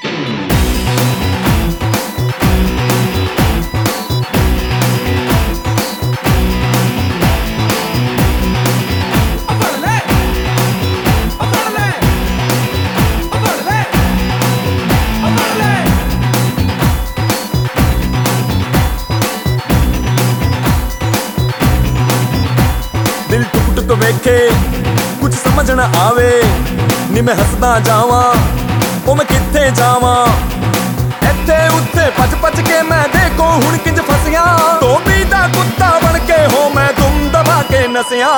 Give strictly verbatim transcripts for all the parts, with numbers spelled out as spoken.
दिल टुक टुक वेखे कुछ समझ न आवे नी मैं हसदा जावां ओ मैं कित्थे जावां इत्थे उत्थे भज भज के मैं देखो हुण किंज फसिया धोबी दा कुत्ता बन के हो मैं दुम दबा के नसिया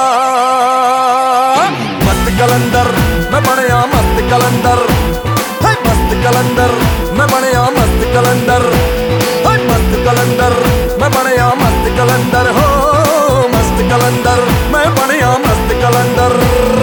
मस्त कलंदर मैं बनिया मस्त कलंदर है मस्त कलंदर मैं बनिया मस्त कलंदर है मस्त कलंदर मैं बनिया मस्त कलंदर हो मस्त कलंदर मैं बनिया मस्त कलंदर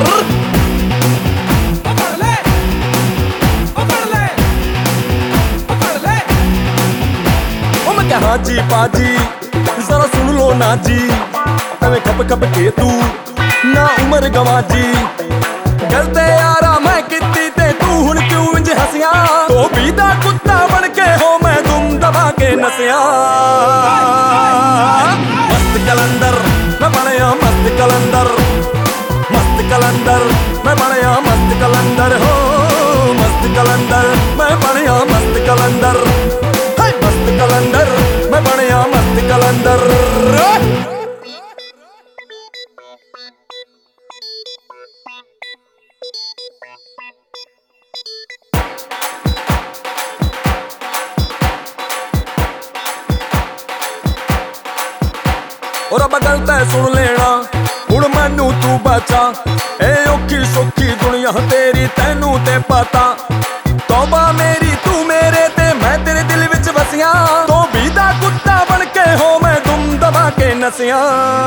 ओ मैं कहा जी पाजी जरा सुन लो ना जी एवें खप खप के तू ना उम्र गवाजी गलते यारा मैं कित्ती ते तू हुण क्यों इंज हसिया धोबी दा कुत्ता बन के हो मैं दुम दबा के नसिया मस्त कलंदर मैं बनिया मस्त कलंदर मस्त कलंदर मैं बनिया मस्त कलंदर हो मस्त कलंदर मैं बनिया मस्त कलंदर है मस्त कलंदर मैं बनिया मस्त कलंदर और अब गलत है सुन लेना हुण मैनू तू बचा ए औखी सौखी दुनिया तेरी तैनू ते पता तौबा मेरी तू मेरे ते मैं तेरे दिल विच वसिया धोबी दा कुत्ता बन के हो मैं दुम दबा के नसिया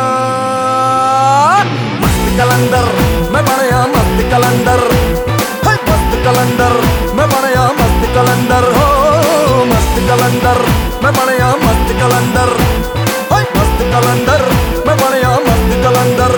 मस्त कलंदर मैं बनिया मस्त कलंदर है मस्त कलंदर मैं बनिया मस्त कलंदर हो मस्त कलंदर मैं बनिया मस्त कलंदर मस्त कलंदर मैं बनिया मस्त कलंदर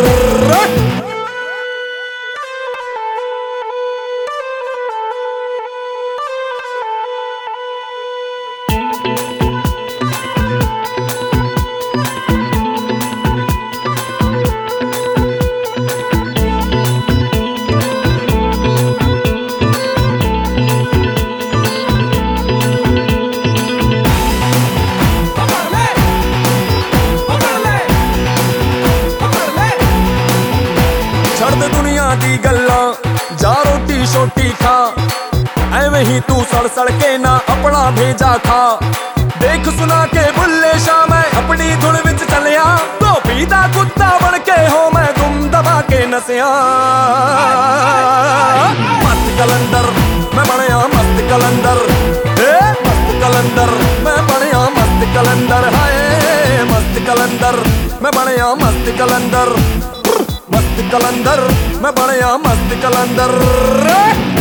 दुनिया दी गल्लां जा रोटी छोटी खा एवें ही तू सड़ सड़ के ना अपना भेजा खा देख सुना के बुल्ले शाह मैं अपनी धुन विच चलिया धोबी दा कुत्ता बन के हो मैं दुम दबा के नसिया मस्त कलंदर मैं बनिया मस्त कलंदर ए मस्त कलंदर मैं बनिया मस्त कलंदर हाय मस्त कलंदर मैं बनिया मस्त कलंदर मस्त कलंदर मैं बनिया मस्त कलंदर।